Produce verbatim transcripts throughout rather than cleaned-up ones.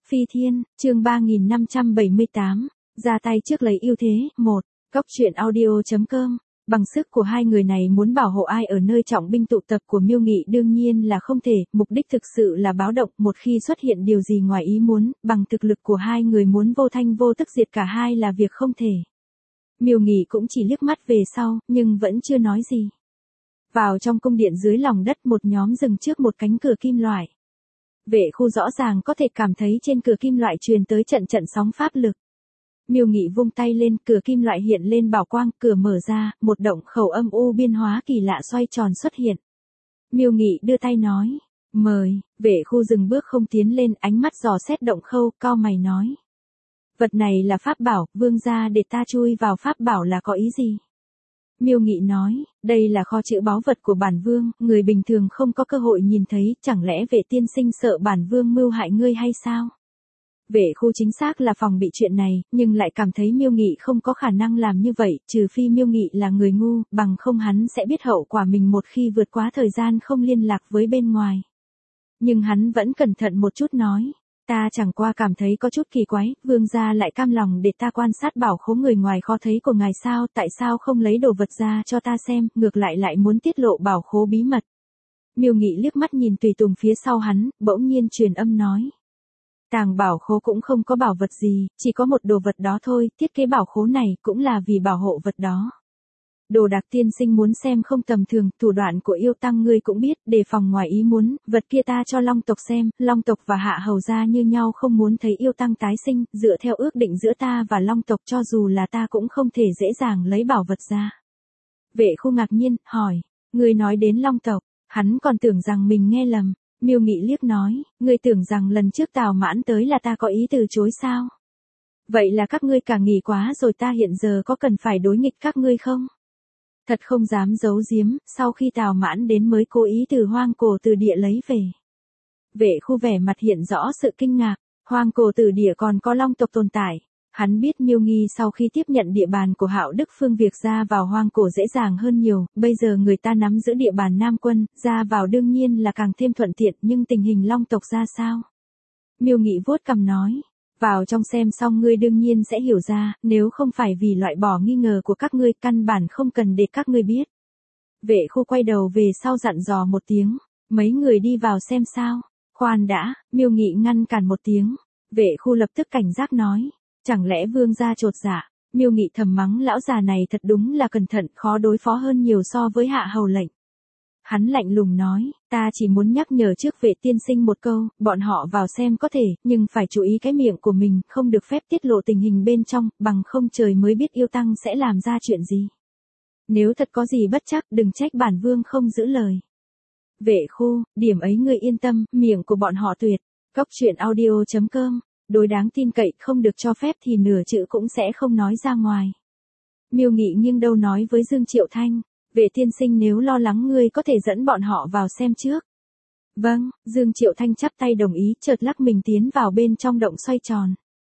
Phi Thiên, chương ba nghìn năm trăm bảy mươi tám, ra tay trước lấy ưu thế, một, Cốc truyện audio.com, bằng sức của hai người này muốn bảo hộ ai ở nơi trọng binh tụ tập của Miêu Nghị đương nhiên là không thể, mục đích thực sự là báo động một khi xuất hiện điều gì ngoài ý muốn, bằng thực lực của hai người muốn vô thanh vô tức diệt cả hai là việc không thể. Miêu Nghị cũng chỉ liếc mắt về sau, nhưng vẫn chưa nói gì. Vào trong cung điện dưới lòng đất một nhóm dừng trước một cánh cửa kim loại. Vệ khu rõ ràng có thể cảm thấy trên cửa kim loại truyền tới trận trận sóng pháp lực. Miêu Nghị vung tay lên, cửa kim loại hiện lên bảo quang, cửa mở ra, một động khẩu âm u biên hóa kỳ lạ xoay tròn xuất hiện. Miêu Nghị đưa tay nói, mời, vệ khu dừng bước không tiến lên, ánh mắt dò xét động khâu, cau mày nói. Vật này là pháp bảo, vương gia để ta chui vào pháp bảo là có ý gì? Miêu Nghị nói, đây là kho trữ báu vật của bản vương, người bình thường không có cơ hội nhìn thấy, chẳng lẽ vệ tiên sinh sợ bản vương mưu hại ngươi hay sao? Vệ khu chính xác là phòng bị chuyện này, nhưng lại cảm thấy Miêu Nghị không có khả năng làm như vậy, trừ phi Miêu Nghị là người ngu, bằng không hắn sẽ biết hậu quả mình một khi vượt quá thời gian không liên lạc với bên ngoài. Nhưng hắn vẫn cẩn thận một chút nói. Ta chẳng qua cảm thấy có chút kỳ quái, vương gia lại cam lòng để ta quan sát bảo khố người ngoài kho thấy của ngài sao, tại sao không lấy đồ vật ra cho ta xem, ngược lại lại muốn tiết lộ bảo khố bí mật. Miêu Nghị liếc mắt nhìn tùy tùng phía sau hắn, bỗng nhiên truyền âm nói. Tàng bảo khố cũng không có bảo vật gì, chỉ có một đồ vật đó thôi, thiết kế bảo khố này cũng là vì bảo hộ vật đó. Đồ Đạc tiên sinh muốn xem không tầm thường, thủ đoạn của yêu tăng ngươi cũng biết, đề phòng ngoài ý muốn, vật kia ta cho Long tộc xem, Long tộc và Hạ hầu gia như nhau không muốn thấy yêu tăng tái sinh, dựa theo ước định giữa ta và Long tộc cho dù là ta cũng không thể dễ dàng lấy bảo vật ra. Vệ khu ngạc nhiên, hỏi, ngươi nói đến Long tộc, hắn còn tưởng rằng mình nghe lầm, Miêu Nghị liếc nói, ngươi tưởng rằng lần trước Tào Mãn tới là ta có ý từ chối sao? Vậy là các ngươi cả nghỉ quá rồi, ta hiện giờ có cần phải đối nghịch các ngươi không? Thật không dám giấu giếm, sau khi Tào Mãn đến mới cố ý từ hoang cổ từ địa lấy về. Vệ khu vẻ mặt hiện rõ sự kinh ngạc, hoang cổ từ địa còn có Long tộc tồn tại. Hắn biết Miêu Nghi sau khi tiếp nhận địa bàn của Hạo Đức Phương việc ra vào hoang cổ dễ dàng hơn nhiều, bây giờ người ta nắm giữ địa bàn Nam Quân, ra vào đương nhiên là càng thêm thuận tiện, nhưng tình hình Long tộc ra sao? Miêu Nghị vuốt cằm nói. Vào trong xem xong ngươi đương nhiên sẽ hiểu ra, nếu không phải vì loại bỏ nghi ngờ của các ngươi, căn bản không cần để các ngươi biết. Vệ khu quay đầu về sau dặn dò một tiếng, mấy người đi vào xem sao. Khoan đã, Miêu Nghị ngăn cản một tiếng. Vệ khu lập tức cảnh giác nói, chẳng lẽ vương gia chột dạ? Miêu Nghị thầm mắng lão già này thật đúng là cẩn thận, khó đối phó hơn nhiều so với Hạ hầu lệnh. Hắn lạnh lùng nói, ta chỉ muốn nhắc nhở trước vệ tiên sinh một câu, bọn họ vào xem có thể, nhưng phải chú ý cái miệng của mình, không được phép tiết lộ tình hình bên trong, bằng không trời mới biết yêu tăng sẽ làm ra chuyện gì. Nếu thật có gì bất chắc, đừng trách bản vương không giữ lời. Vệ khu, điểm ấy ngươi yên tâm, miệng của bọn họ tuyệt. Cốc truyện audio.com, đối đáng tin cậy, không được cho phép thì nửa chữ cũng sẽ không nói ra ngoài. Miêu Nghị nghiêng đầu nói với Dương Triệu Thanh. Vệ tiên sinh nếu lo lắng ngươi có thể dẫn bọn họ vào xem trước. Vâng, Dương Triệu Thanh chắp tay đồng ý, chợt lắc mình tiến vào bên trong động xoay tròn.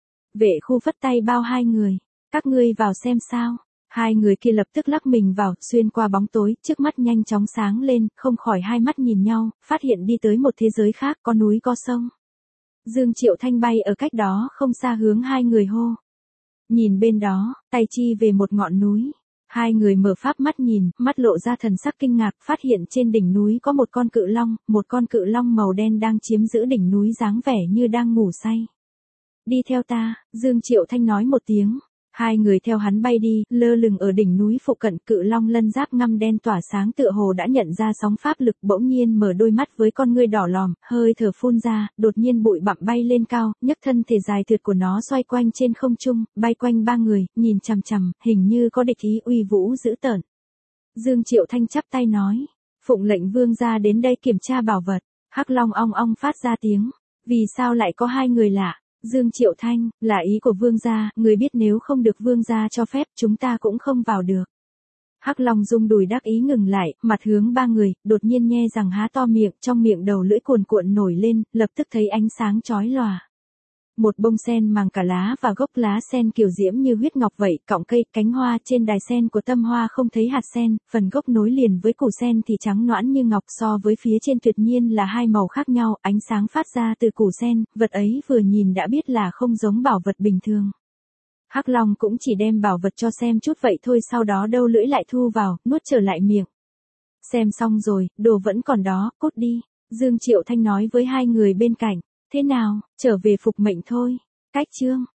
Vệ khu phất tay bao hai người, các ngươi vào xem sao. Hai người kia lập tức lắc mình vào, xuyên qua bóng tối, trước mắt nhanh chóng sáng lên, không khỏi hai mắt nhìn nhau, phát hiện đi tới một thế giới khác, có núi có sông. Dương Triệu Thanh bay ở cách đó không xa hướng hai người hô. Nhìn bên đó, tay chi về một ngọn núi. Hai người mở pháp mắt nhìn, mắt lộ ra thần sắc kinh ngạc, phát hiện trên đỉnh núi có một con cự long, một con cự long màu đen đang chiếm giữ đỉnh núi dáng vẻ như đang ngủ say. Đi theo ta, Dương Triệu Thanh nói một tiếng. Hai người theo hắn bay đi, lơ lửng ở đỉnh núi phụ cận, cự long lân giáp ngăm đen tỏa sáng tựa hồ đã nhận ra sóng pháp lực, bỗng nhiên mở đôi mắt với con ngươi đỏ lòm, hơi thở phun ra, đột nhiên bụi bặm bay lên cao, nhấc thân thể dài thượt của nó xoay quanh trên không trung, bay quanh ba người, nhìn chằm chằm, hình như có địch ý, uy vũ dữ tợn. Dương Triệu Thanh chắp tay nói, phụng lệnh vương gia đến đây kiểm tra bảo vật. Hắc long ong ong phát ra tiếng, vì sao lại có hai người lạ? Dương Triệu Thanh, là ý của vương gia, người biết nếu không được vương gia cho phép, chúng ta cũng không vào được. Hắc long rung đùi đắc ý ngừng lại, mặt hướng ba người, đột nhiên nhe răng há to miệng, trong miệng đầu lưỡi cuồn cuộn nổi lên, lập tức thấy ánh sáng chói lòa. Một bông sen màng cả lá và gốc lá sen kiều diễm như huyết ngọc vậy, cọng cây, cánh hoa trên đài sen của tâm hoa không thấy hạt sen, phần gốc nối liền với củ sen thì trắng nõn như ngọc, so với phía trên tuyệt nhiên là hai màu khác nhau, ánh sáng phát ra từ củ sen, vật ấy vừa nhìn đã biết là không giống bảo vật bình thường. Hắc Long cũng chỉ đem bảo vật cho xem chút vậy thôi, sau đó đâu lưỡi lại thu vào, nuốt trở lại miệng. Xem xong rồi, đồ vẫn còn đó, cút đi. Dương Triệu Thanh nói với hai người bên cạnh. Thế nào, trở về phục mệnh thôi. Cách chương.